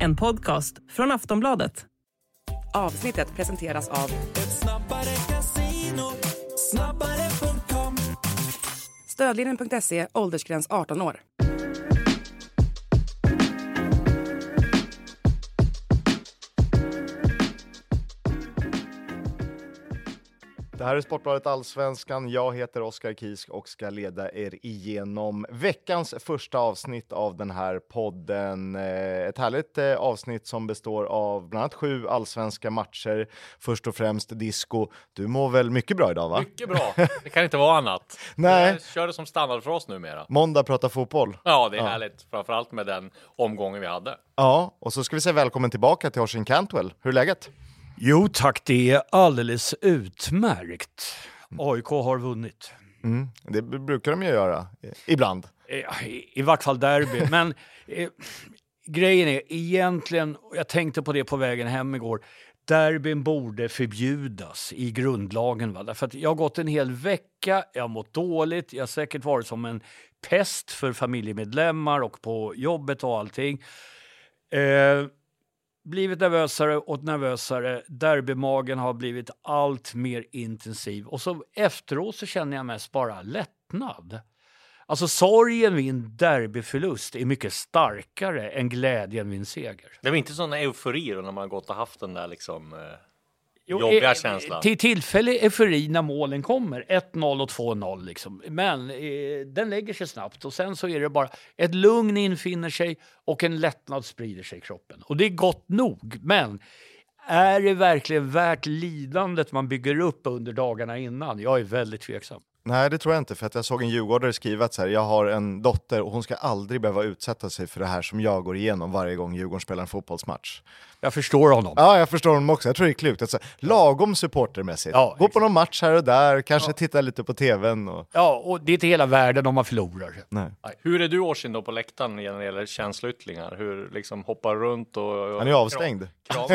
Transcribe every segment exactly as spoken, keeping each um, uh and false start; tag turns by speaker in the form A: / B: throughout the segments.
A: En podcast från Aftonbladet.
B: Avsnittet presenteras av
C: Ett snabbare casino, snabbare punkt com.
B: Stödlinjen punkt se, åldersgräns arton år.
D: Det här är Sportbladet Allsvenskan. Jag heter Oskar Kisk och ska leda er igenom veckans första avsnitt av den här podden. Ett härligt avsnitt som består av bland annat sju allsvenska matcher. Först och främst disco. Du mår väl mycket bra idag, va?
E: Mycket bra. Det kan inte vara annat.
D: Nej.
E: Jag kör det som standard för oss numera.
D: Måndag pratar fotboll.
E: Ja, det är
D: Ja.
E: härligt. Framförallt med den omgången vi hade.
D: Ja, och så ska vi säga välkommen tillbaka till Oisin Cantwell. Hur är läget?
F: Jo tack, det är alldeles utmärkt. A I K har vunnit.
D: Mm, det brukar de ju göra, ibland.
F: I, i vart fall derby. Men eh, grejen är egentligen, jag tänkte på det på vägen hem igår, derbyn borde förbjudas i grundlagen. Va? Därför att jag har gått en hel vecka, jag har mått dåligt, jag har säkert varit som en pest för familjemedlemmar och på jobbet och allting. Eh, blivit nervösare och nervösare. Derbymagen har blivit allt mer intensiv. Och så efteråt så känner jag mest bara lättnad. Alltså sorgen vid en derbyförlust är mycket starkare än glädjen vid en seger.
E: Det var inte sån eufori då när man gått och haft den där liksom eh,
F: Jo,
E: jobbiga
F: eh,
E: känslan.
F: Till tillfälle eufori när målen kommer. ett noll och två noll liksom. Men eh, den lägger sig snabbt. Och sen så är det bara ett lugn infinner sig och en lättnad sprider sig i kroppen. Och det är gott nog. Men är det verkligen värt lidandet man bygger upp under dagarna innan? Jag är väldigt tveksam.
D: Nej, det tror jag inte, för att jag såg en djurgårdare skriva så här: jag har en dotter och hon ska aldrig behöva utsätta sig för det här som jag går igenom varje gång Djurgården spelar en fotbollsmatch.
F: Jag förstår honom.
D: Ja, jag förstår honom också. Jag tror det är klokt. Alltså, lagom supportermässigt.
F: Ja,
D: gå på någon match här och där, kanske ja. titta lite på tvn. Och...
F: Ja, och det är inte hela världen om man förlorar.
D: Nej.
E: Hur är du, Oisin, då på läktaren när det gäller känsloyttringar? Hur liksom hoppar runt och... och
D: Han är avstängd.
E: Kram,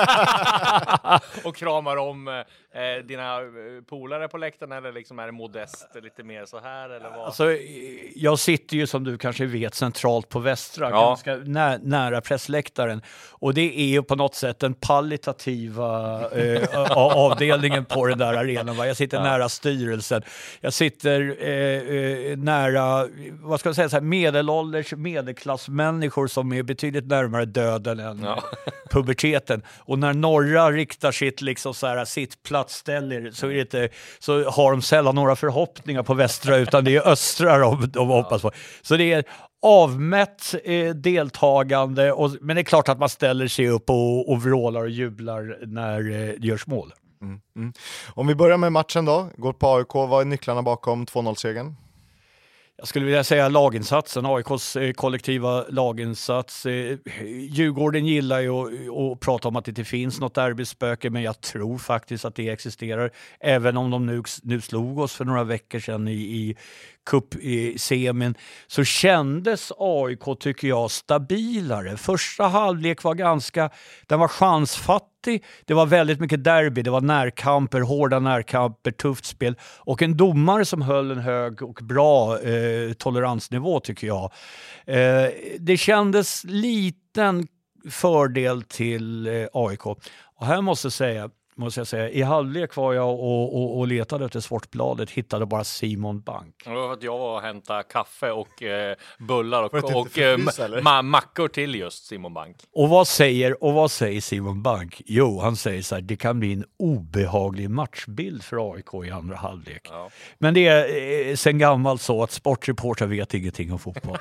E: och kramar om eh, dina polare på läktaren, eller liksom är det modest lite mer så här eller vad?
F: Alltså, jag sitter ju som du kanske vet centralt på Västra,
E: ja.
F: ganska nä- nära pressläktaren, och det är ju på något sätt den palliativa eh, avdelningen på den där arenan. Va? Jag sitter ja. nära styrelsen, jag sitter eh, eh, nära, vad ska jag säga, så här, medelålders medelklassmänniskor som är betydligt närmare döden än ja. puberteten. Och när norra riktar sitt liksom så här, sitt platsställer, så är det inte, så har de sällan några förhoppningar på Västra, utan det är östra de, de hoppas på. Så det är avmätt eh, deltagande, och, men det är klart att man ställer sig upp och, och vrålar och jublar när eh, det görs mål.
D: Mm, mm. Om vi börjar med matchen då, går på A I K, vad är nycklarna bakom två noll-segern?
F: Jag skulle vilja säga laginsatsen, A I K:s eh, kollektiva laginsats. Eh, Djurgården gillar ju att, att prata om att det inte finns något derbyspöke, men jag tror faktiskt att det existerar. Även om de nu, nu slog oss för några veckor sedan i, i cup i semin, så kändes A I K, tycker jag, stabilare. Första halvlek var ganska, den var chansfattig. Det var väldigt mycket derby, det var närkamper, hårda närkamper, tufft spel, och en domare som höll en hög och bra eh, toleransnivå, tycker jag. Eh, det kändes liten fördel till eh, A I K. Och här måste jag säga, måste jag säga, i halvlek var jag och, och, och letade efter Sportbladet, hittade bara Simon Bank.
E: Det var att jag var och hämtade kaffe och eh, bullar och,
D: och,
E: och eh, ma- mackor till just Simon Bank.
F: Och vad säger, och vad säger Simon Bank? Jo, han säger så här: det kan bli en obehaglig matchbild för A I K i andra halvlek. Ja. Men det är eh, sen gammalt så att sportreporter vet ingenting om fotboll.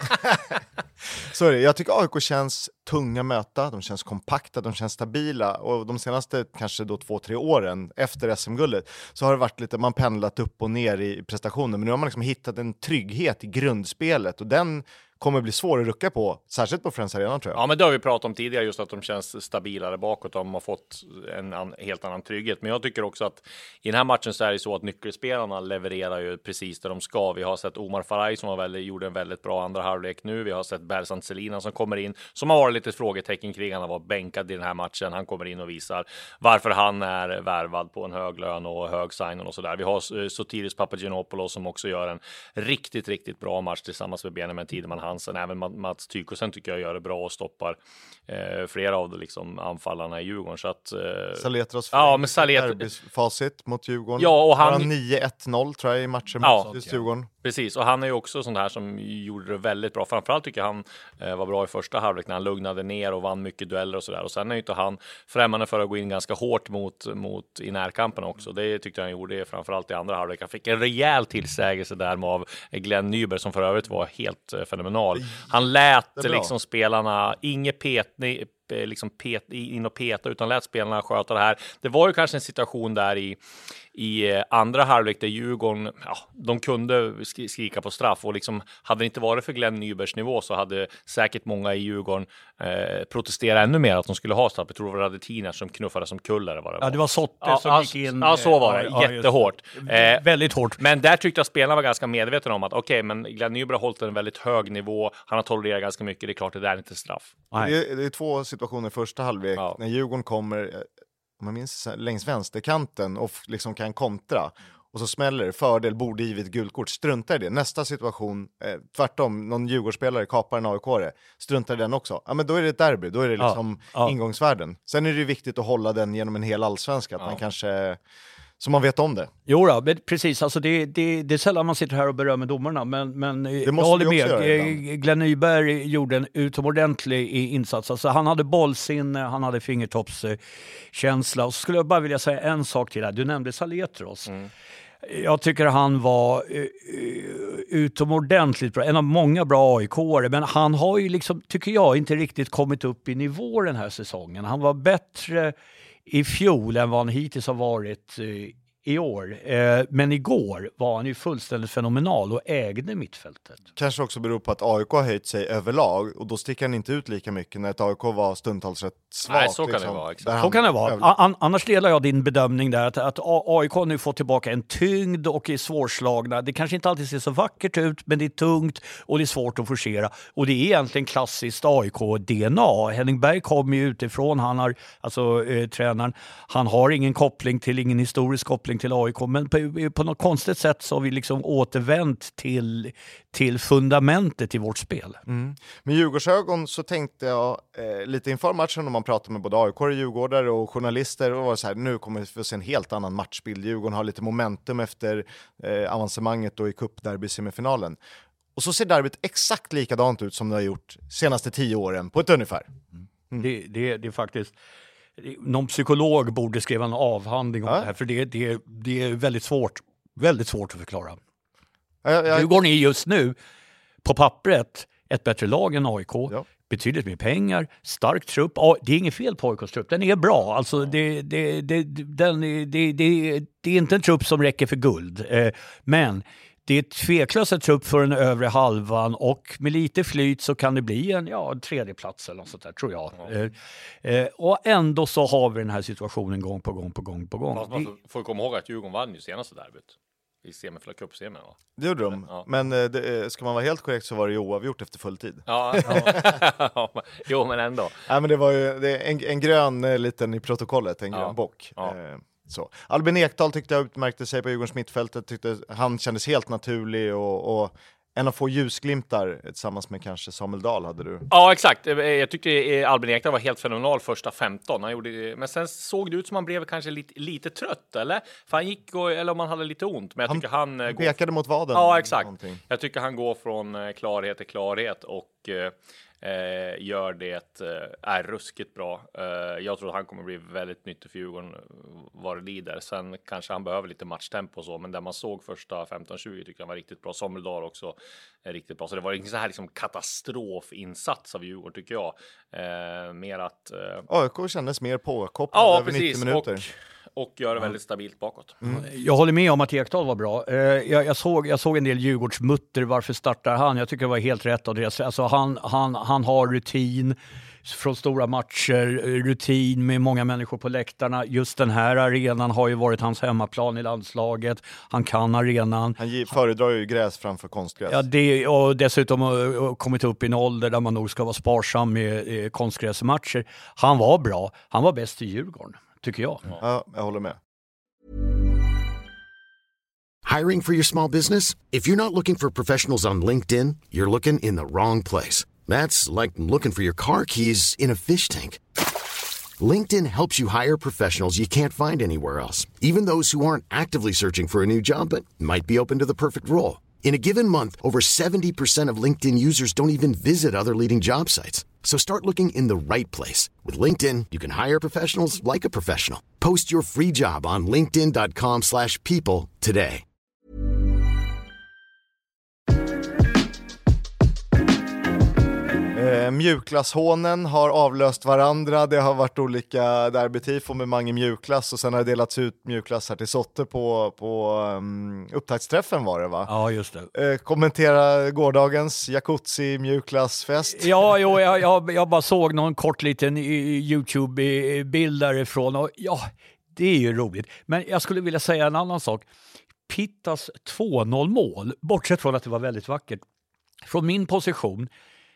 D: Så är det. Jag tycker A I K känns tunga möta, de känns kompakta, de känns stabila, och de senaste kanske då två, tre åren efter S M-guldet så har det varit lite, man pendlat upp och ner i prestationen, men nu har man liksom hittat en trygghet i grundspelet, och den kommer bli svår att rucka på, särskilt på Friends Arena, tror jag.
E: Ja, men det har vi pratat om tidigare, just att de känns stabilare bakåt och de har fått en an, helt annan trygghet. Men jag tycker också att i den här matchen så är det så att nyckelspelarna levererar ju precis det de ska. Vi har sett Omar Faraj som var väldigt, gjorde en väldigt bra andra halvlek nu. Vi har sett Bersant Selina som kommer in, som har varit lite frågetecken kring, han var bänkad i den här matchen. Han kommer in och visar varför han är värvad på en hög lön och hög sign och sådär. Vi har Sotiris Papagiannopoulos som också gör en riktigt, riktigt bra match tillsammans med Benjamin Tideman Hansen. Även Mats Tykosen tycker jag gör det bra och stoppar eh, flera av de liksom, anfallarna i Djurgården. Så att, eh,
D: Saletros
E: ja, men Salet...
D: facit mot Djurgården.
E: Ja, och han...
D: nio ett noll tror jag i matchen
E: ja,
D: mot Djurgården.
E: Precis, och han är ju också sån här som gjorde det väldigt bra. Framförallt tycker jag han eh, var bra i första halvlek när han lugnade ner och vann mycket dueller och sådär. Och sen är ju inte han främmande för att gå in ganska hårt mot, mot i närkampen också. Det tyckte jag han gjorde framförallt i andra halvlek. Han fick en rejäl tillsägelse där med av Glenn Nyberg som för övrigt var helt eh, fenomenal. Han lät liksom spelarna, inget petning, liksom pet, in och peta utan lät spelarna sköta det här. Det var ju kanske en situation där i, i andra halvlek där Djurgården, ja, de kunde skrika på straff och liksom hade det inte varit för Glenn Nybergs nivå så hade säkert många i Djurgården eh, protesterat ännu mer att de skulle ha straff. Jag tror det var Radetiner som knuffade som kullare. Var det var.
F: Ja, det var Sotte
E: ja,
F: som
E: ja,
F: gick in.
E: Ja, så var det.
F: Ja,
E: jättehårt.
F: Eh, väldigt hårt.
E: Men där tyckte jag spelarna var ganska medvetna om att okej, okay, men Glenn Nyberg har hållit en väldigt hög nivå. Han har tolererat ganska mycket. Det är klart, det där är inte straff.
D: Det är, det är två situationer i första halvlek. Ja. När Djurgården kommer, om man minns, längs vänsterkanten och liksom kan kontra. Och så smäller det, fördel, borde givet gulkort. Struntar i det. Nästa situation, eh, tvärtom, någon Djurgårdsspelare kapar en A I K-are. Struntar i den också. Ja, men då är det ett derby. Då är det liksom ja, ja. ingångsvärden. Sen är det ju viktigt att hålla den genom en hel allsvenska. Att ja. man kanske... Så man vet om det.
F: Jo då, men precis. Alltså det, det, det är sällan man sitter här och berömmer domarna. Men, men
D: det
F: jag håller med. Glenn Nyberg gjorde en utomordentlig insats. Alltså han hade bollsinne, han hade fingertoppskänsla. Och så skulle jag bara vilja säga en sak till här. Du nämnde Saletros. Mm. Jag tycker han var uh, utomordentligt bra. En av många bra A I K-are. Men han har ju liksom, tycker jag, inte riktigt kommit upp i nivå den här säsongen. Han var bättre i fjol än vad han hittills har varit uh, i år. Eh, men igår var han ju fullständigt fenomenal och ägde mittfältet.
D: Kanske också beror på att A I K har höjt sig överlag och då sticker han inte ut lika mycket när ett A I K var stundtals rätt svagt.
E: Nej, så kan
D: liksom,
E: det vara. Exakt.
F: Så kan det vara. An- annars delar jag din bedömning där att, att A I K nu får tillbaka en tyngd och är svårslagna. Det kanske inte alltid ser så vackert ut, men det är tungt och det är svårt att forcera. Och det är egentligen klassiskt A I K-D N A. Henning Berg kommer ju utifrån, han har, alltså eh, tränaren, han har ingen koppling till, ingen historisk koppling till A I K, men på, på något konstigt sätt så har vi liksom återvänt till, till fundamentet i vårt spel.
D: Mm. Med Djurgårdsögon så tänkte jag eh, lite inför matchen, om man pratar med både A I K och Djurgårdare och journalister, och var så här, nu kommer vi få se en helt annan matchbild. Djurgården har lite momentum efter eh, avancemanget då i cupderby-semifinalen. Och så ser derbyt exakt likadant ut som det har gjort senaste tio åren på ett ungefär.
F: Mm. Det, det, det är faktiskt... Någon psykolog borde skriva en avhandling om ja. det här, för det, det, det är väldigt svårt, väldigt svårt att förklara.
D: Ja, ja, ja.
F: Djurgården är just nu på pappret ett bättre lag än A I K. Ja. Betydligt mer pengar, stark trupp. Det är inget fel på A I K:s trupp, den är bra. Alltså det, det, det, den, det, det, det är inte en trupp som räcker för guld, men det är tveklöst en trupp för den övre halvan, och med lite flyt så kan det bli en, ja, en tredje plats eller något sånt där, tror jag. Ja. Eh, eh, och ändå så har vi den här situationen gång på gång på gång på gång.
E: Fast man får, får komma ihåg att Djurgården vann ju senaste derbyt i semifla cupsemin, va?
D: Det gjorde de, ja. Men eh, det, ska man vara helt korrekt så var det ju oavgjort efter full tid.
E: Ja, ja. Jo, men ändå.
D: Nej, men det var ju det, en, en grön eh, liten i protokollet, en grön
E: ja.
D: bock.
E: Ja.
D: Eh, Så. Albin Ekdal tyckte jag utmärkte sig på Djurgårdens mittfältet, tyckte han kändes helt naturlig och, och en av få ljusglimtar tillsammans med kanske Samuel Dahl hade du.
E: Ja, exakt. Jag tyckte Albin Ekdal var helt fenomenal första femton. Han gjorde, men sen såg det ut som han blev kanske lite, lite trött, eller? För han gick och, eller om han hade lite ont. Men jag
D: han,
E: tycker han,
D: han pekade går... mot vaden.
E: Ja, exakt. Jag tycker han går från klarhet till klarhet och Eh, gör det eh, är ruskigt bra. Eh, jag tror att han kommer bli väldigt nyttig för Djurgården vad det lider. Sen kanske han behöver lite matchtempo och så, men där man såg första femton tjugo tycker jag var riktigt bra. Samuel Dahl också är riktigt bra. Så det var ingen så här liksom katastrofinsats av Djurgården, tycker jag. Eh, mer att eh...
D: A I K kändes mer påkopplad
E: ja,
D: över
E: precis.
D: nittio minuter.
E: Och... Och gör det väldigt stabilt bakåt.
F: Mm. Jag håller med om att Ekdal var bra. Eh, jag, jag, såg, jag såg en del Djurgårdsmutter. Varför startar han? Jag tycker det var helt rätt av det. Alltså han, han, han har rutin från stora matcher, rutin med många människor på läktarna. Just den här arenan har ju varit hans hemmaplan i landslaget. Han kan arenan.
D: Han ge, föredrar ju gräs framför konstgräs.
F: Ja, det, och dessutom har kommit upp i en ålder där man nog ska vara sparsam med eh, konstgräsmatcher. Han var bra. Han var bäst i Djurgården, tycker jag.
D: Ja, jag håller med.
G: Hiring for your small business? If you're not looking for professionals on LinkedIn, you're looking in the wrong place. That's like looking for your car keys in a fish tank. LinkedIn helps you hire professionals you can't find anywhere else, even those who aren't actively searching for a new job but might be open to the perfect role. In a given month, over seventy percent of LinkedIn users don't even visit other leading job sites. So start looking in the right place. With LinkedIn, you can hire professionals like a professional. Post your free job on linkedin dot com slash people today.
D: Eh, mjukglasshånen har avlöst varandra. Det har varit olika derbytifo med Mange mjukglass och sen har det delats ut mjukglass här till Sotte på, på um, upptaktsträffen var det va?
F: Ja, just det.
D: Eh, kommentera gårdagens jacuzzi mjukglassfest.
F: Ja, jo, jag, jag, jag bara såg någon kort liten YouTube-bild därifrån och ja, det är ju roligt. Men jag skulle vilja säga en annan sak. Pittas två noll mål, bortsett från att det var väldigt vackert, från min position,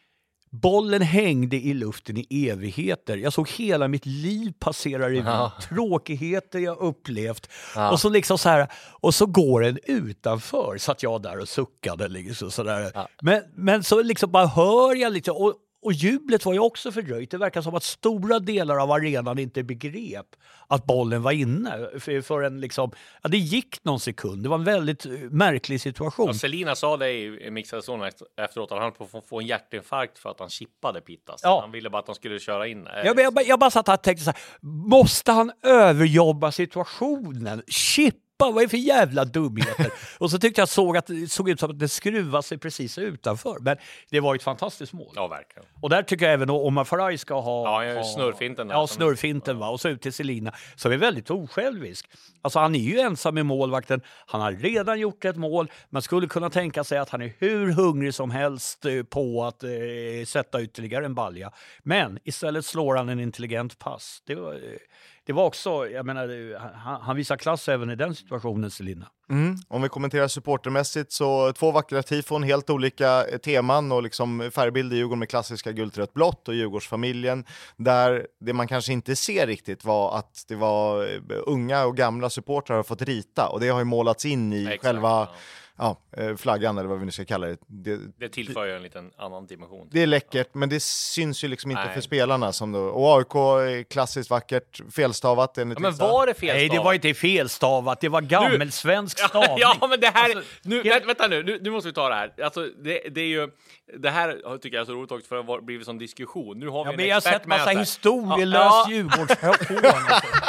F: bollen hängde i luften i evigheter. Jag såg hela mitt liv passera revy. Ja. Tråkigheter jag upplevt. Ja. Och så liksom så här, och så går den utanför. Satt jag där och suckade liksom så där. Ja. Men, men så liksom bara hör jag lite och, och jublet var ju också fördröjt. Det verkar som att stora delar av arenan inte begrep att bollen var inne. För, för en liksom, ja, det gick någon sekund. Det var en väldigt märklig situation.
E: Ja, Selina sa det i mixade zonen efteråt att han höll på att få en hjärtinfarkt för att han chippade Pittas. Ja. Han ville bara att de skulle köra in.
F: Jag, jag, jag bara satt här och tänkte så här, måste han överjobba situationen? Chip? Vad är det för jävla dumheter? Och så tyckte jag såg att det såg ut som att det skruvade sig precis utanför. Men det var ett fantastiskt mål.
E: Ja, verkligen.
F: Och där tycker jag även att Omar Faraj ska ha...
E: Ja, snurrfinten. Där
F: ja, snurrfinten va. Och så ut till Selina. Som är väldigt osjälvisk. Alltså han är ju ensam i målvakten. Han har redan gjort ett mål. Man skulle kunna tänka sig att han är hur hungrig som helst på att eh, sätta ytterligare en balja. Men istället slår han en intelligent pass. Det var... Eh, Det var också, jag menar, han, han visar klass även i den situationen, Selina.
D: Mm. Om vi kommenterar supportermässigt så två vackra tifon, helt olika teman och liksom färgbild i Djurgården med klassiska gultrött blått och Djurgårdsfamiljen. Där det man kanske inte ser riktigt var att det var unga och gamla supportrar har fått rita och det har ju målats in i Exakt, själva... Ja. Ja, flaggan eller vad vi nu ska kalla det. Det,
E: det tillför ju en liten annan dimension.
D: Det är läckert, ja. Men det syns ju liksom inte Nej. för spelarna. Som då, och A I K är klassiskt vackert, felstavat.
E: Ja, men var det felstavat?
F: Nej, det var inte felstavat. Det var gammelsvensk stavning.
E: Ja, ja, men det här...
F: Alltså,
E: nu, jag... Vänta nu, nu, nu måste vi ta det här. Alltså, det, det är ju... Det här tycker jag är så roligt också för det har blivit som diskussion. Nu har vi
F: ja,
E: en
F: men jag har sett massa historielös
E: ja, ja.
F: Djurgårdshån.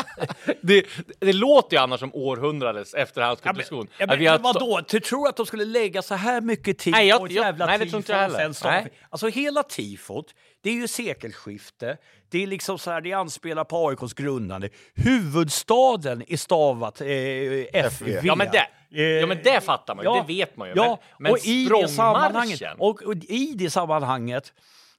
E: det, det låter ju annars som århundradets efterhandskonstruktion.
F: Ja, men, ja, men vadå? Du tror att de skulle lägga så här mycket tid
E: nej, jag,
F: på ett
E: jag,
F: jävla
E: nej, det tror inte jag heller.
F: Alltså hela tifot, det är ju sekelskifte. Det är liksom så här, det anspelar på A I K:s grundande. Huvudstaden är stavat eh, F V.
E: Ja, men det, ja, men det fattar man ju. Ja, det vet man ju.
F: Ja,
E: men men
F: och, i det sammanhanget, och, och i det sammanhanget,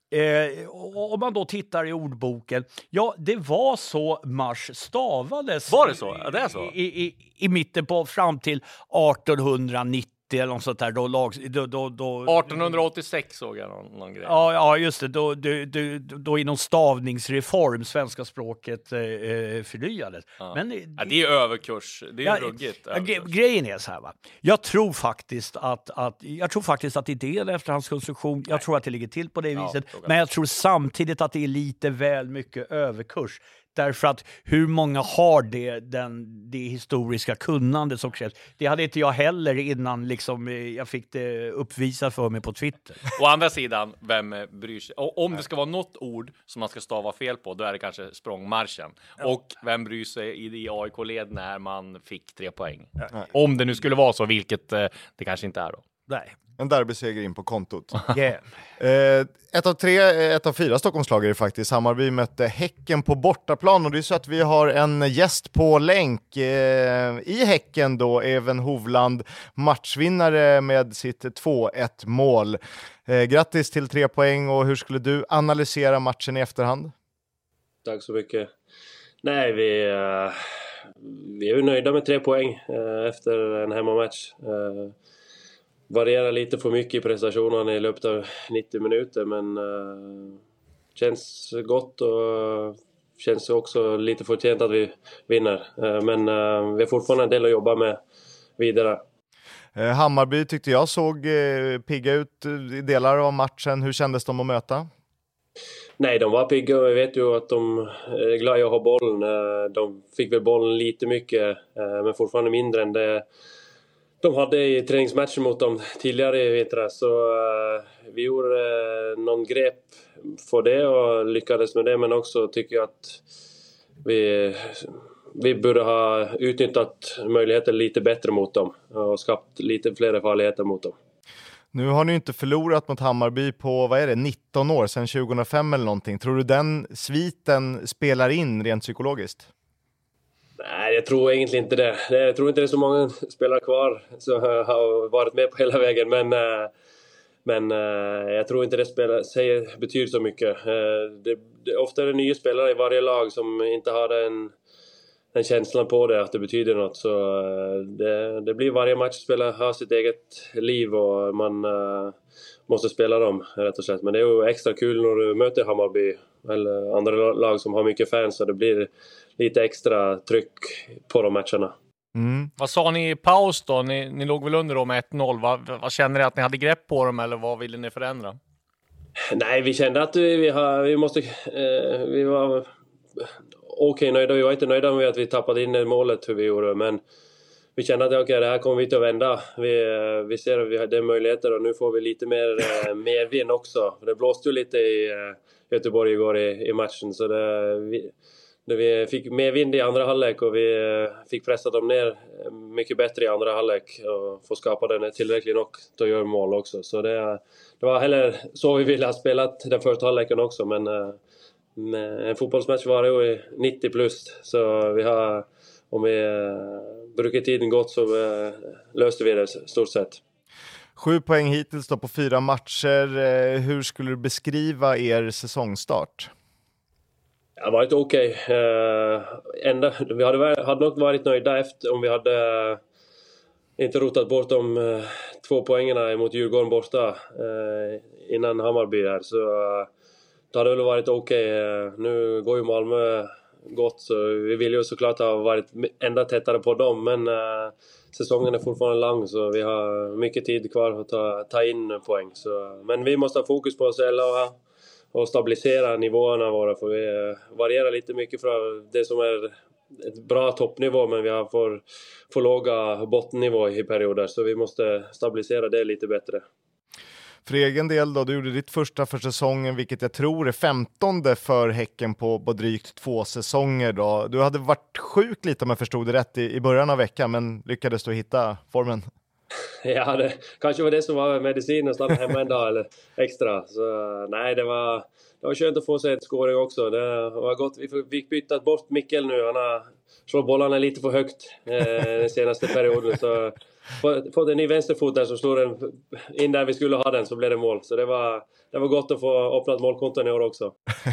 F: eh, om man då tittar i ordboken, ja, det var så marsch stavades.
E: Var det så? Ja, det är så.
F: I, i, i mitten på fram till artonhundranittio eller något sånt där då, lag, då, då, då
E: artonhundraåttiosex såg jag någon, någon grej.
F: Ja, ja just det. Då, då, då, då inom stavningsreform svenska språket eh, förnyades.
E: Ja.
F: Men
E: ja, det är överkurs. Det är ja, ruggigt.
F: Ja, grejen är så här va. Jag tror faktiskt att, att jag tror faktiskt att det inte är en efterhandskonstruktion. Jag Nej. tror att det ligger till på det ja, viset. Men jag tror samtidigt att det är lite väl mycket överkurs. Därför att hur många har det, den, det historiska kunnande som krävs? Det hade inte jag heller innan liksom, jag fick det uppvisat för mig på Twitter.
E: Å andra sidan, vem bryr sig? Och om det ska vara något ord som man ska stava fel på, då är det kanske språngmarschen. Ja. Och vem bryr sig i, i A I K-led när man fick tre poäng? Ja. Om det nu skulle vara så, vilket det kanske inte är då.
F: Nej.
D: En derbyseger in på kontot.
F: Yeah.
D: eh, ett av tre, ett av fyra Stockholmslag är det faktiskt. Hammarby mötte Häcken på bortaplan och det är så att vi har en gäst på länk. Eh, I Häcken då, Even Hovland, matchvinnare med sitt två ett mål. Eh, grattis till tre poäng och hur skulle du analysera matchen i efterhand?
H: Tack så mycket. Nej, vi, uh, vi är ju nöjda med tre poäng uh, efter en hemmamatch. Uh, varierar lite för mycket i prestationen i löpet av nittio minuter, men uh, känns gott och uh, känns också lite förtjänt att vi vinner. Uh, men uh, vi har fortfarande en del att jobba med vidare.
D: Eh, Hammarby tyckte jag såg eh, pigga ut i delar av matchen. Hur kändes de att möta?
H: Nej, de var pigga och jag vet ju att de är glada i att ha bollen. De fick väl bollen lite mycket, men fortfarande mindre än det de hade i träningsmatchen mot dem tidigare i vintras. Så vi gjorde någon grep för det och lyckades med det, men också tycker jag att vi, vi borde ha utnyttjat möjligheter lite bättre mot dem och skapat lite fler farligheter mot dem.
D: Nu har ni inte förlorat mot Hammarby på, vad är det, nitton år, sedan tjugohundrafem eller någonting. Tror du den sviten spelar in rent psykologiskt?
H: Nej, jag tror egentligen inte det. Jag tror inte det är så många spelare kvar som har varit med på hela vägen. Men, men jag tror inte det spelar, säger, betyder så mycket. Det, det, ofta är det nya spelare i varje lag som inte har en, en känslan på det, att det betyder något. Så det, det blir varje match spela, ha sitt eget liv och man uh, måste spela dem rätt och slett. Men det är ju extra kul när du möter Hammarby eller andra lag som har mycket fans, så det blir lite extra tryck på de matcherna.
E: Mm. Vad sa ni i paus då? Ni, ni låg väl under då med ett noll. Vad, vad känner ni att ni hade grepp på dem eller vad ville ni förändra?
H: Nej, vi kände att vi, vi, har, vi måste... Eh, vi var okej okay, nöjda. Vi var inte nöjda med att vi tappade in målet hur vi gjorde, men vi kände att okay, det här kommer vi inte att vända. Vi, vi ser att vi hade möjligheter och nu får vi lite mer eh, medvind också. Det blåste ju lite i eh, Göteborg igår i, i matchen, så det... Vi, vi fick mer vind i andra halvlek och vi fick pressa dem ner mycket bättre i andra halvlek och få skapa den tillräckligt nog att göra mål också. Så det, det var heller så vi ville ha spelat den första halvleken också, men en fotbollsmatch var ju nittio plus, så vi har, om vi brukar tiden gott så löste vi det stort sett.
D: Sju poäng hittills då på fyra matcher. Hur skulle du beskriva er säsongstart?
H: Det har varit okej. Okay. Uh, ända, vi hade, hade nog varit nöjda efter om vi hade uh, inte rotat bort de uh, två poängerna mot Djurgården borta uh, innan Hammarby här. Så uh, det hade väl varit okej. Okay. Uh, nu går ju Malmö gott, så vi vill ju såklart ha varit ända tättare på dem. Men uh, säsongen är fortfarande lång, så vi har mycket tid kvar att ta, ta in poäng. Så, men vi måste ha fokus på oss själva och och stabilisera nivåerna våra, för vi varierar lite mycket från det som är ett bra toppnivå, men vi har för, för låga bottennivå i perioder, så vi måste stabilisera det lite bättre.
D: För egen del då, du gjorde ditt första för säsongen, vilket jag tror är femtonde för Häcken på, på drygt två säsonger då. Du hade varit sjuk lite om jag förstod det rätt i, i början av veckan, men lyckades du hitta formen?
H: Ja, det kanske var det som var medicinen, att stanna hemma en dag eller extra. Så nej, det var, det var skönt att få sig ett scoring också. Det var gott. Vi fick byta bort Mikkel nu. Han har slår bollarna lite för högt eh, den senaste perioden. Så fått en ny vänsterfot där som slår den in där vi skulle ha den, så blev det mål. Så det var, det var gott att få öppna målkonton i år också.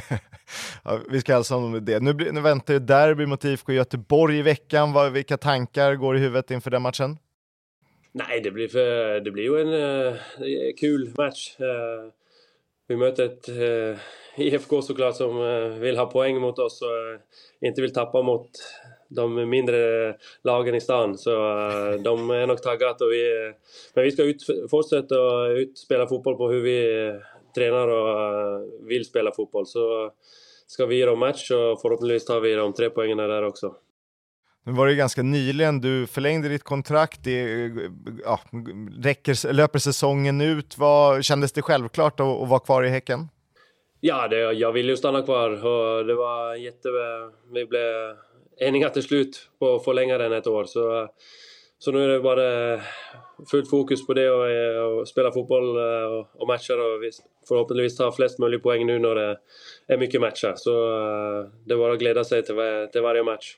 D: Ja, vi ska alltså om det. Nu, nu väntar ju derby mot I F K Göteborg i veckan. Vad, vilka tankar går i huvudet inför den matchen?
H: Nej, det blir, för, det blir ju en uh, kul match. Uh, vi möter ett uh, I F K såklart som uh, vill ha poäng mot oss och uh, inte vill tappa mot de mindre lagen i stan. Så uh, de är nog taggat. Och vi, uh, men vi ska ut, fortsätta att utspela fotboll på hur vi uh, tränar och uh, vill spela fotboll. Så uh, ska vi ge dem match och förhoppningsvis tar vi de tre poängerna där också.
D: Nu var det ganska nyligen, du förlängde ditt kontrakt, det, ja, räcker, löper säsongen ut. Vad, kändes det självklart att, att vara kvar i Häcken?
H: Ja, det, jag ville ju stanna kvar och det var jätte... Vi blev eniga till slut på att förlänga den ett år. Så, så nu är det bara fullt fokus på det och, och spela fotboll och, och matcher och förhoppningsvis ta flest möjliga poäng nu när det är mycket matcher. Så det var att glädja sig till, till varje match.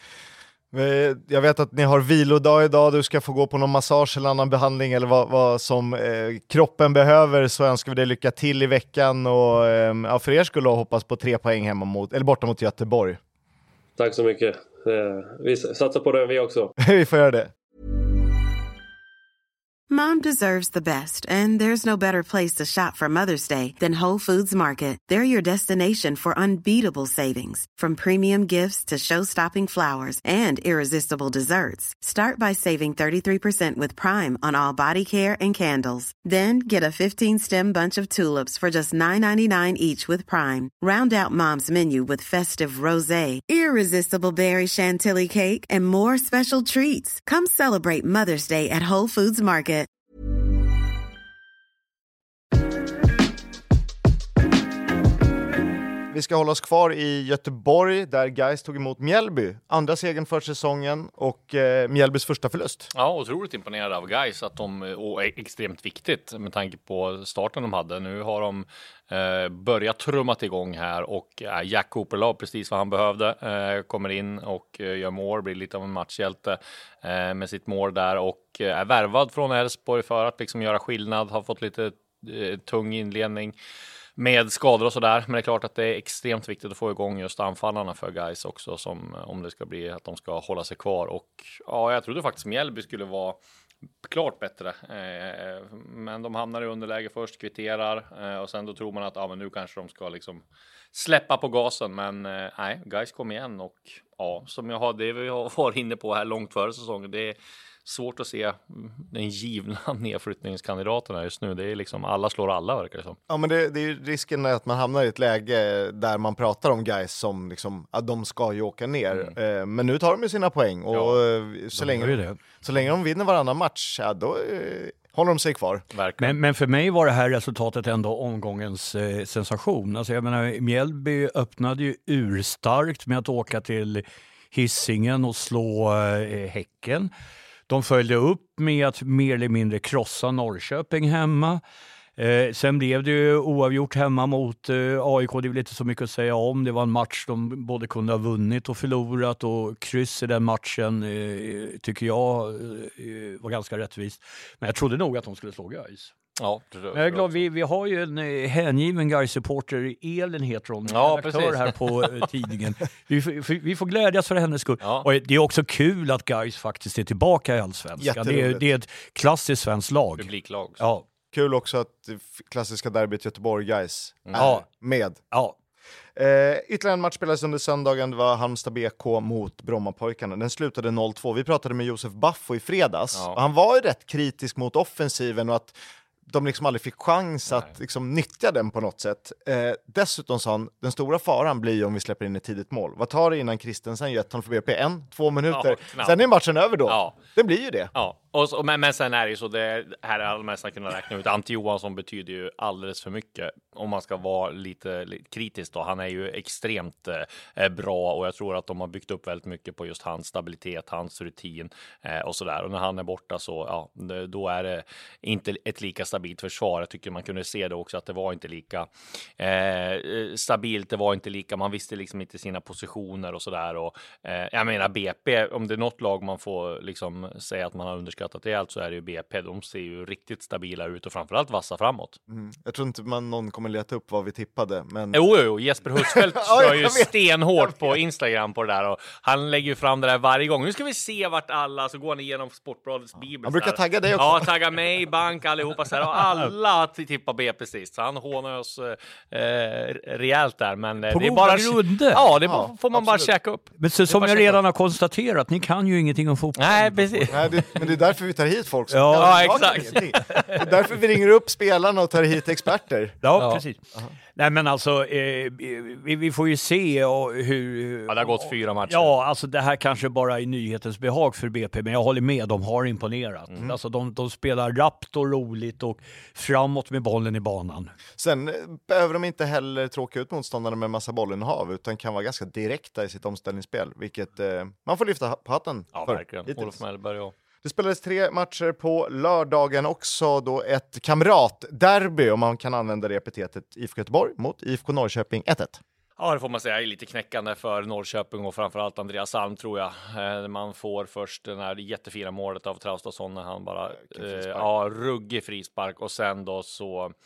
D: Jag vet att ni har vilodag idag, du ska få gå på någon massage eller annan behandling eller vad, vad som eh, kroppen behöver, så önskar vi dig lycka till i veckan och eh, ja, för er skulle jag hoppas på tre poäng hemma mot, eller borta mot Göteborg.
H: Tack så mycket. Eh, vi satsar på det vi också.
D: Vi får göra det.
I: Mom deserves the best, and there's no better place to shop for Mother's Day than Whole Foods Market. They're your destination for unbeatable savings, from premium gifts to show-stopping flowers and irresistible desserts. Start by saving thirty-three percent with Prime on all body care and candles. Then get a fifteen-stem bunch of tulips for just nine ninety-nine each with Prime. Round out Mom's menu with festive rosé, irresistible berry chantilly cake, and more special treats. Come celebrate Mother's Day at Whole Foods Market.
D: Vi ska hålla oss kvar i Göteborg där Gais tog emot Mjällby. Andra segern för säsongen och eh, Mjällbys första förlust.
E: Ja, otroligt imponerad av Gais att de, och är extremt viktigt med tanke på starten de hade. Nu har de eh, börjat trummat igång här och eh, Jack Cooper la precis vad han behövde. Eh, kommer in och eh, gör mål, blir lite av en matchhjälte eh, med sitt mål där och eh, är värvad från Elfsborg för att liksom göra skillnad. Har fått lite eh, tung inledning med skador och sådär, men det är klart att det är extremt viktigt att få igång just anfallarna för Gais också, som om det ska bli att de ska hålla sig kvar. Och ja, jag trodde faktiskt Mjällby skulle vara klart bättre, eh, men de hamnar i underläge först, kvitterar eh, och sen då tror man att ja, men nu kanske de ska liksom släppa på gasen, men eh, nej, Gais kom igen och ja, som jag har det vi har varit inne på här långt före säsongen, det är svårt att se den givna nedflyttningskandidaterna just nu. Det är liksom alla slår alla, verkar det som.
D: Ja, men det, det är ju risken att man hamnar i ett läge där man pratar om guys som liksom, att de ska ju åka ner. Mm. Eh, men nu tar de ju sina poäng och ja, så, länge, det. så länge de vinner varannan match, ja, då eh, håller de sig kvar.
F: Men, men för mig var det här resultatet ändå omgångens eh, sensation. Alltså jag menar, Mjällby öppnade ju urstarkt med att åka till Hisingen och slå eh, Häcken. De följde upp med att mer eller mindre krossa Norrköping hemma. Eh, sen blev det ju oavgjort hemma mot eh, A I K. Det är väl inte så mycket att säga om. Det var en match de både kunde ha vunnit och förlorat. Och kryss i den matchen eh, tycker jag eh, var ganska rättvist. Men jag trodde nog att de skulle slå Gais.
E: Ja,
F: jag är glad, vi, vi har ju en eh, hängiven Gais-supporter, Elin heter hon,
E: ja,
F: redaktör här på eh, tidningen. Vi, vi, vi får glädjas för hennes skull. Ja. Och det är också kul att Gais faktiskt är tillbaka i Allsvenskan. Det är, det är ett klassiskt svenskt lag.
E: Publiklag.
D: Ja. Kul också att klassiska derbyt Göteborg-Gais
F: mm. är ja.
D: med.
F: Ja.
D: Eh, ytterligare en match spelades under söndagen. Det var Halmstad B K mot Brommapojkarna. Den slutade noll två. Vi pratade med Josef Baffo i fredags. Ja. Och han var ju rätt kritisk mot offensiven och att de liksom aldrig fick chans att liksom nyttja den på något sätt. Eh, dessutom sa han, den stora faran blir om vi släpper in ett tidigt mål. Vad tar det innan Christensen gör ett ton för B P? En, två minuter. Ja, sen är matchen över då. Ja. Det blir ju det.
E: Ja. Och så, men, men sen är det ju så, det här är allmänna kunna räkna ut. Ante Johansson betyder ju alldeles för mycket om man ska vara lite, lite kritisk då. Han är ju extremt eh, bra och jag tror att de har byggt upp väldigt mycket på just hans stabilitet, hans rutin eh, och sådär. Och när han är borta så, ja, då är det inte ett lika stabilt försvar. Jag tycker man kunde se det också att det var inte lika eh, stabilt, det var inte lika, man visste liksom inte sina positioner och sådär. Och eh, jag menar B P, om det är något lag man får liksom säga att man har underskattat att det är, alltså är det ju B P. De ser ju riktigt stabila ut och framförallt vassa framåt.
D: Mm. Jag tror inte man någon kommer leta upp vad vi tippade. Men...
E: Jo, jo, Jesper Husfeldt kör ju stenhårt på Instagram på det där och han lägger ju fram det där varje gång. Nu ska vi se vart alla, så går han igenom Sportbladets bibel.
D: Han brukar tagga dig också.
E: Ja, tagga mig, bank, allihopa så här, och alla tippar B P sist. Så han hånar oss eh, rejält där. Men
F: på
E: det är bara
F: grunder.
E: Ja, det ja, får man absolut. Bara checka upp.
F: Men så, som jag redan har konstaterat, ni kan ju ingenting om fotboll.
E: Nej, precis.
D: Nej, det, men det är därför vi tar hit folk.
E: Som ja, ja exakt.
D: Det är därför vi ringer upp spelarna och tar hit experter.
F: Ja, ja. Precis. Uh-huh. Nej, men alltså, eh, vi, vi får ju se och hur...
E: Ja, det har gått fyra matcher.
F: Ja, alltså det här kanske bara är nyhetens behag för B P, men jag håller med, de har imponerat. Mm. Alltså de, de spelar rappt och roligt och framåt med bollen i banan.
D: Sen behöver de inte heller tråka ut motståndarna med massa bollinnehav, utan kan vara ganska direkta i sitt omställningsspel, vilket eh, man får lyfta på hatten
E: ja,
D: för.
E: Verkligen. Olof Mellberg och...
D: Det spelades tre matcher på lördagen också, då ett kamratderby, om man kan använda det epitetet, I F K Göteborg mot I F K Norrköping ett ett.
E: Ja, det får man säga är lite knäckande för Norrköping och framförallt Andreas Alm tror jag. Man får först den här jättefina målet av Traustason när han bara, eh, ja, ruggig frispark och sen då så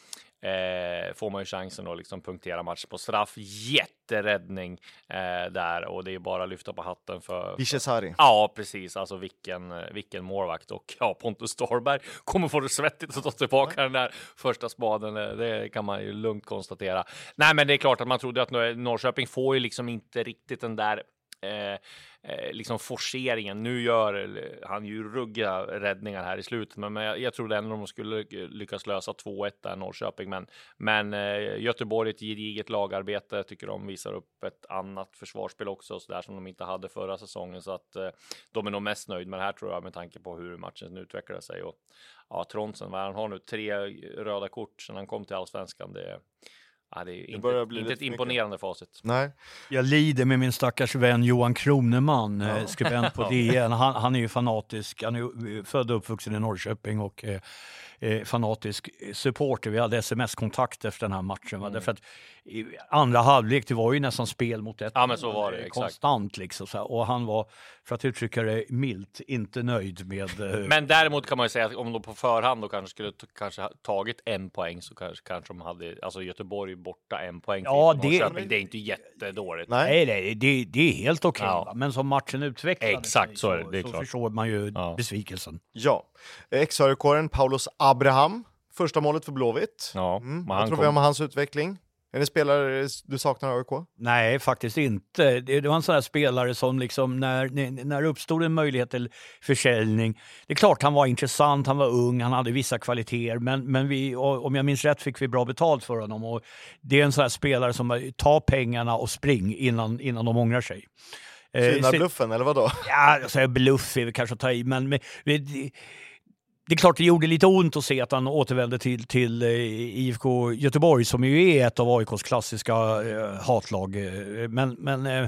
E: eh, får man ju chansen att liksom punktera matchen på straff. Jätteräddning eh, där, och det är bara att lyfta på hatten för...
D: Vichesari.
E: Ja, precis. Alltså vilken, vilken målvakt. Och ja, Pontus Storberg kommer få det svettigt att ta tillbaka den där första spaden. Det kan man ju lugnt konstatera. Nej, men det är klart att man trodde att Norrköping får ju liksom inte riktigt den där eh, eh, liksom forceringen. Nu gör han ju rugga räddningar här i slutet, men, men jag, jag trodde ändå de skulle lyckas lösa två ett där Norrköping. Men, men eh, Göteborg, ett gediget lagarbete, tycker de visar upp ett annat försvarsspel också, så där som de inte hade förra säsongen. Så att eh, de är nog mest nöjd med det här, tror jag, med tanke på hur matchen utvecklade sig. Och ja, Tronsen, vad han har nu, tre röda kort sedan han kom till Allsvenskan. Det, ja, det är inte, det bli inte ett imponerande mycket. Facit.
D: Nej.
F: Jag lider med min stackars vän Johan Kroneman, ja. skribent på D N. Han, han är ju fanatisk, han är född och uppvuxen i Norrköping och eh, eh, fanatisk supporter. Vi hade sms-kontakt efter den här matchen. Mm. Därför att i andra halvlek, det var ju nästan spel mot ett.
E: Ja, men så var det, exakt.
F: Konstant liksom. Så här. Och han var, för att uttrycka det milt, inte nöjd med... Eh...
E: Men däremot kan man ju säga att om de på förhand då kanske skulle t- kanske ha tagit en poäng, så kanske, kanske de hade, alltså Göteborg borta en poäng.
F: Ja,
E: det, det är inte jättedårigt.
F: Nej, nej det, det är helt okej.
E: Ja.
F: Men som matchen utvecklades,
E: exakt, så, är det, det är
F: så
E: klart.
F: förstår man ju
E: ja.
F: besvikelsen.
D: Ja, ex-Örekåren Paulus Abraham, första målet för Blåvitt.
E: Ja,
D: mm.
E: Vad
D: tror
E: kom...
D: vi om hans utveckling? Är det spelare du saknar A I K?
F: Nej, faktiskt inte. Det, det var en sån här spelare som liksom när, när, när uppstod en möjlighet till försäljning. Det är klart han var intressant, han var ung, han hade vissa kvaliteter. Men, men vi, om jag minns rätt fick vi bra betalt för honom. Och det är en sån här spelare som tar pengarna och spring innan, innan de ångrar sig.
D: Fina bluffen, eller vad då?
F: Ja, jag säger bluff är vi kanske att ta i, men... men det, Det är klart det gjorde lite ont att se att han återvände till, till I F K Göteborg, som ju är ett av A I K:s klassiska eh, hatlag. Men, men eh,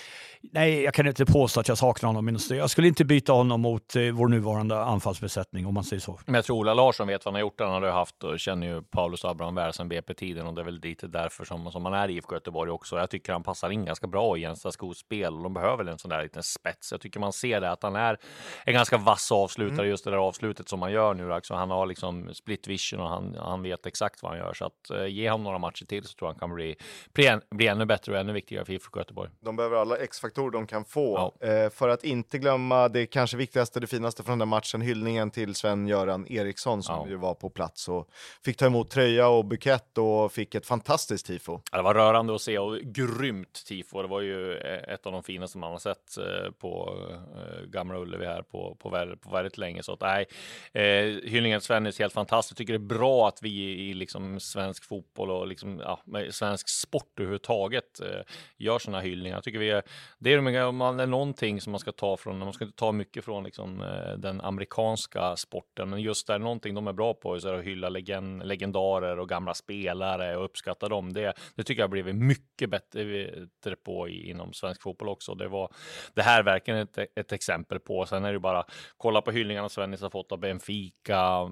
F: nej, jag kan inte påstå att jag saknar honom. Jag skulle inte byta honom mot eh, vår nuvarande anfallsbesättning, om man säger så.
E: Men jag tror Ola Larsson vet vad han har gjort. Han har haft och känner ju Paulus Abraham väl sedan B P-tiden, och det är väl lite därför som, som han är i I F K Göteborg också. Jag tycker han passar in ganska bra i Jens Skos spel, och de behöver väl en sån där liten spets. Jag tycker man ser det, att han är en ganska vass avslutare, mm. just det där avslutet som han gör nu. Alltså, han har liksom split vision och han, han vet exakt vad han gör. Så att uh, ge honom några matcher till, så tror jag han kan bli, bli, bli ännu bättre och ännu viktigare för I F K Göteborg.
D: De behöver alla X-faktorer de kan få.
E: Ja.
D: Eh, för att inte glömma det kanske viktigaste, det finaste från den matchen, hyllningen till Sven-Göran Eriksson som
E: ja.
D: ju var på plats och fick ta emot tröja och bukett och fick ett fantastiskt tifo.
E: Ja, det var rörande att se, och grymt tifo. Det var ju ett av de finaste man har sett på eh, Gamla Ullevi här på, på, väldigt, på väldigt länge. Så att, nej, eh, hyllningen till Sven är helt fantastisk. Jag tycker det är bra att vi i liksom svensk fotboll och liksom, ja, svensk sport överhuvudtaget eh, gör såna hyllningar. Jag tycker vi är, det är, man är någonting som man ska ta från, man ska inte ta mycket från liksom, den amerikanska sporten, men just där någonting de är bra på, så är att hylla legend, legendarer och gamla spelare och uppskatta dem. Det, det tycker jag blivit mycket bättre på i, inom svensk fotboll också. Det var det här verkligen ett, ett exempel på. Sen är det bara kolla på hyllningarna Svennis har fått av Benfica,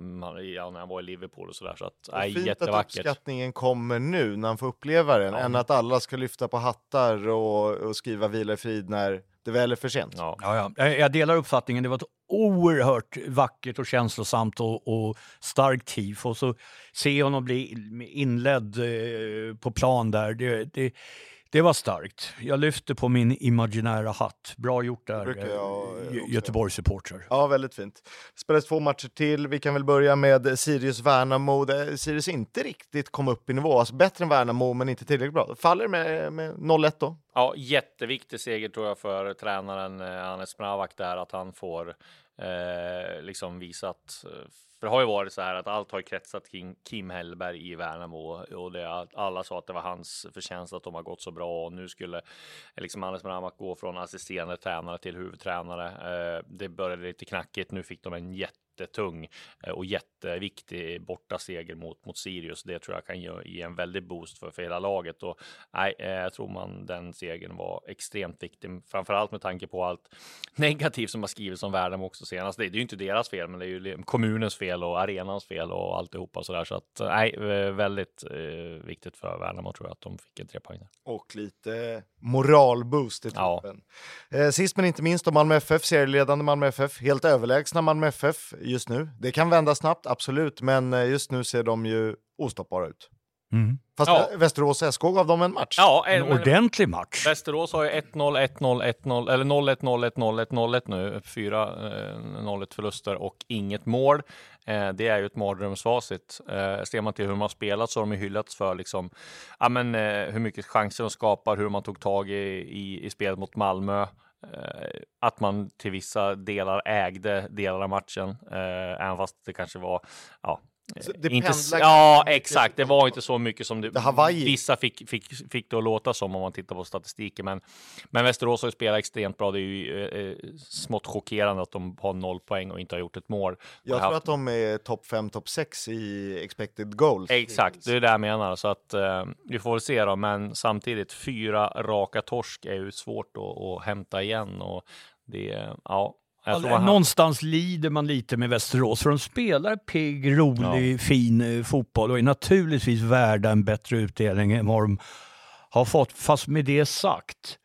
E: ja, när han var i Liverpool och sådär. Så att,
D: nej, fint
E: jättevackert.
D: Att uppskattningen kommer nu när han får uppleva den, ja. än att alla ska lyfta på hattar och, och skriva vila i frid när det väl är för sent.
E: Ja.
F: Ja, ja. Jag delar uppfattningen. Det var ett oerhört vackert och känslosamt och, och starkt tifo. Och så se honom bli inledd eh, på plan där. Det, det, det var starkt. Jag lyfte på min imaginära hatt. Bra gjort där, eh, Göteborgs supporter.
D: Ja, väldigt fint. Spelas två matcher till. Vi kan väl börja med Sirius Värnamo. Sirius inte riktigt kom upp i nivå. Alltså bättre än Värnamo, men inte tillräckligt bra. Faller med, med noll ett då.
E: Ja, jätteviktig seger tror jag för tränaren eh, Hannes Mravak där, att han får eh, liksom visa att, för det har ju varit så här att allt har kretsat kring Kim Hellberg i Värnamo, och det, alla sa att det var hans förtjänst att de har gått så bra, och nu skulle liksom Hannes Mravak gå från assisterande tränare till huvudtränare. Eh, det började lite knackigt, nu fick de en jätte jättetung och jätteviktig borta seger mot, mot Sirius. Det tror jag kan ge, ge en väldigt boost för, för hela laget. Och nej, jag tror man den segern var extremt viktig. Framförallt med tanke på allt negativt som har skrivits om Värnamo också senast. Det är ju inte deras fel, men det är ju kommunens fel och arenans fel och alltihopa sådär. Så att nej, väldigt eh, viktigt för Värnamo tror jag att de fick en tre poäng.
D: Och lite moralboost i truppen. Ja. Eh, sist men inte minst om Malmö F F, serieledande Malmö F F, helt överlägsna Malmö F F. just nu. Det kan vända snabbt, absolut, men just nu ser de ju ostoppbara ut.
F: Mm.
D: Fast
E: Ja.
D: Västerås S K gav dem en match.
E: Ja,
F: En ordentlig match.
E: Västerås har ju ett noll, ett noll, ett noll, eller noll ett, noll ett, noll ett, noll ett nu. Fyra eh, noll ett förluster och inget mål. Eh, det är ju ett mardrömsfacit. Eh, ser man till hur de har spelat så har de ju hyllats för liksom, ja, men, eh, hur mycket chanser de skapar, hur man tog tag i, i, i spelet mot Malmö. Eh, att man till vissa delar ägde delar av matchen. Eh, även fast det kanske var... Ja,
D: det
E: inte,
D: pendlar-
E: ja, exakt. Det var inte så mycket som det,
D: Det Hawaii.
E: vissa fick, fick, fick det att låta som om man tittar på statistiken. Men, men Västerås har ju spelat extremt bra. Det är ju eh, smått chockerande att de har noll poäng och inte har gjort ett mål.
D: Jag
E: har
D: tror
E: haft...
D: att de är topp fem, topp sex i expected goals.
E: Exakt, det är det jag menar. Så att eh, vi får väl se då. Men samtidigt, fyra raka torsk är ju svårt att, att hämta igen. Och det, ja...
F: Alltså, någonstans lider man lite med Västerås för de spelar pigg, rolig, ja. fin eh, fotboll och är naturligtvis värda en bättre utdelning än vad de har fått. Fast med det sagt,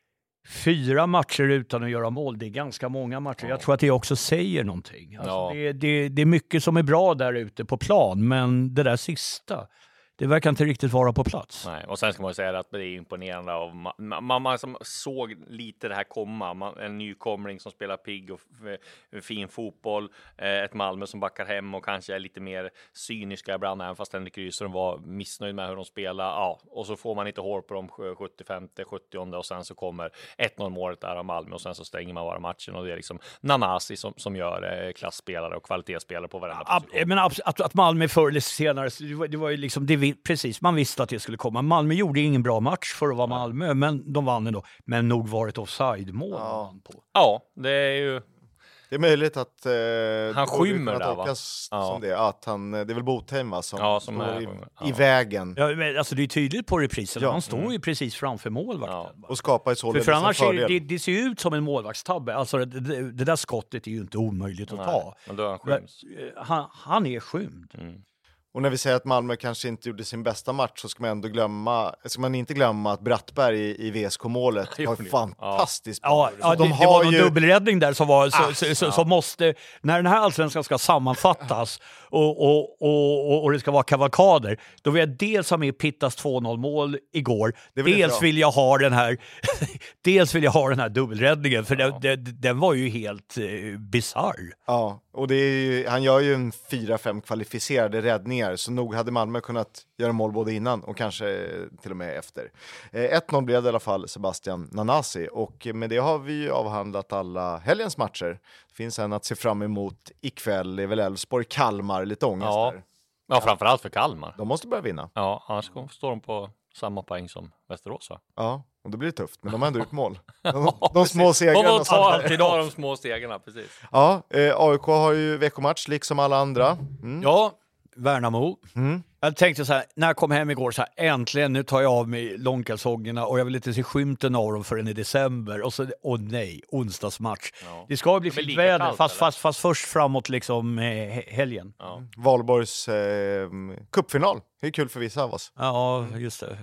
F: fyra matcher utan att göra mål, det är ganska många matcher. Ja. Jag tror att det också säger någonting. Alltså, ja. det, det, det är mycket som är bra där ute på plan, men det där sista... Det verkar inte riktigt vara på plats.
E: Nej, och sen ska man ju säga att det är imponerande av man, man, man som såg lite det här komma. Man, en nykomling som spelar pigg och f- fin fotboll. Eh, ett Malmö som backar hem och kanske är lite mer cyniska ibland, även fast Henrik Rydström var missnöjd med hur de spelar. Ja, och så får man inte hår på dem sjuttiofem sjuttio och sen så kommer ett noll målet där av Malmö och sen så stänger man bara matchen och det är liksom Nanasi som, som gör eh, klassspelare och kvalitetsspelare på varenda position.
F: Men att, att, att Malmö förr eller senare, det var, det var ju liksom det precis, man visste att det skulle komma. Malmö gjorde ingen bra match för att vara Malmö, men de vann ändå. Men nog var ett offside-mål.
E: Ja, på. Ja, det är ju...
D: Det är möjligt att... Eh,
E: han skymmer där, va?
D: Ja. Som det, att han, det är väl Botheim, va? Som,
E: ja, som är,
D: i,
E: ja.
D: i vägen.
F: Ja, men, alltså det är tydligt på reprisen.
D: Ja.
F: Han står
E: mm.
F: ju precis framför målvakten.
D: Ja. Och skapar ju således
F: för, för annars
D: en fördel.
F: Det, det ser ju ut som en målvaktstabbe. Alltså det, det, det där skottet är ju inte omöjligt att
E: Nej,
F: ta.
E: Men då är han skyms.
F: Han, han är skymd.
E: Mm.
D: Och när vi säger att Malmö kanske inte gjorde sin bästa match så ska man ändå glömma, ska man inte glömma att Brattberg i, i V S K-målet var fantastiskt
F: ja.
D: bra.
F: Ja, ja,
D: de
F: det,
D: har
F: det var någon
D: ju...
F: dubbelräddning där som, var,
D: ah,
F: så, så,
D: ja.
F: som måste, när den här allsvenskan ska sammanfattas och, och, och, och, och det ska vara kavalkader, då vill jag dels ha med Pittas två noll mål igår, vill dels vill jag ha den här dels vill jag ha den här dubbelräddningen, för ja. det, det, den var ju helt eh, bizarr.
D: Ja, och det är ju, han gör ju en fyra fem kvalificerade räddningar, så nog hade Malmö kunnat göra mål både innan och kanske till och med efter. Eh, ett noll blev det i alla fall Sebastian Nanasi, och med det har vi ju avhandlat alla helgens matcher. Det finns en att se fram emot ikväll, det är väl Elfsborg-Kalmar, lite ångest
E: ja.
D: där.
E: Ja, framförallt för Kalmar.
D: De måste börja vinna.
E: Ja, annars står de på samma poäng som Västerås, va?
D: Ja, och då blir det tufft, men de har ändå gjort mål. De, de små segrarna.
E: De tar alltid av de små segrarna, precis.
D: Ja, eh, A I K har ju veckomatch liksom alla andra. Mm.
F: Ja, Värnamo.
D: Mm.
F: Jag tänkte så här, när jag kom hem igår så här, äntligen, nu tar jag av mig långkalsongerna och jag vill inte se skymten av dem förrän i december. Och så, åh nej, onsdagsmatch. Ja. Det ska bli fint väder, kallt, fast, fast, fast först framåt liksom eh, helgen.
E: Ja.
D: Valborgs eh, cupfinal. Det är kul för vissa av oss.
F: Ja, just det.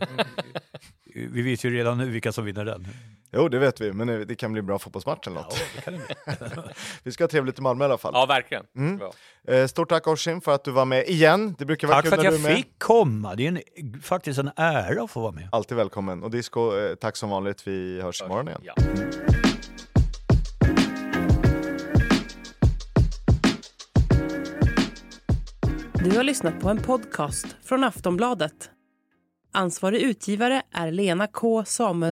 F: Vi vet ju redan nu vilka som vinner den.
D: Jo, det vet vi, men det kan bli bra fotbollsmatch eller något.
F: Ja, det kan det bli.
D: Vi ska ha trevligt i Malmö i alla fall.
E: Ja, verkligen.
D: Mm. Stort tack Orsin för att du var med igen. Det brukar vara
F: tack
D: kul
F: för att
D: när
F: jag
D: du är med.
F: fick komma. Det är en, faktiskt en ära att få vara med.
D: Alltid välkommen. Och Disco, eh, tack som vanligt. Vi hörs imorgon igen.
E: Ja.
A: Du har lyssnat på en podcast från Aftonbladet. Ansvarig utgivare är Lena K. Samuel.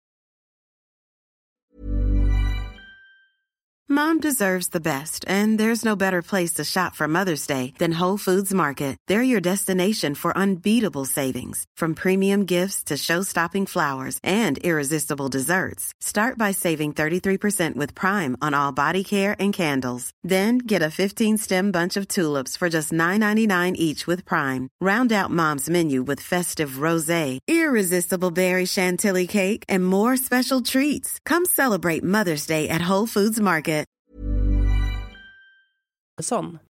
I: Mom deserves the best, and there's no better place to shop for Mother's Day than Whole Foods Market. They're your destination for unbeatable savings, from premium gifts to show-stopping flowers and irresistible desserts. Start by saving thirty-three percent with Prime on all body care and candles. Then get a fifteen-stem bunch of tulips for just nine ninety-nine each with Prime. Round out Mom's menu with festive rosé, irresistible berry chantilly cake, and more special treats. Come celebrate Mother's Day at Whole Foods Market.
A: Sån.